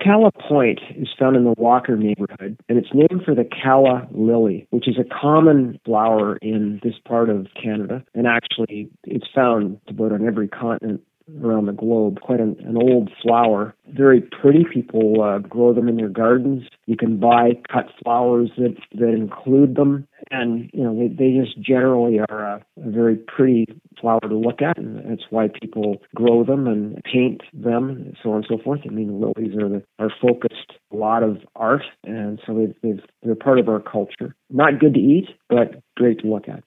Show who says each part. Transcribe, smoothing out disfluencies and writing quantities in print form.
Speaker 1: Calla Point is found in the Walker neighborhood, and it's named for the Calla lily, which is a common flower in this part of Canada. And actually, it's found about on every continent around the globe. Quite an old flower. Very pretty. People grow them in their gardens. You can buy cut flowers that include them. And, they just generally are a very pretty flower to look at. And that's why people grow them and paint them, and so on and so forth. I mean, lilies are focused a lot of art. And so they're part of our culture. Not good to eat, but great to look at.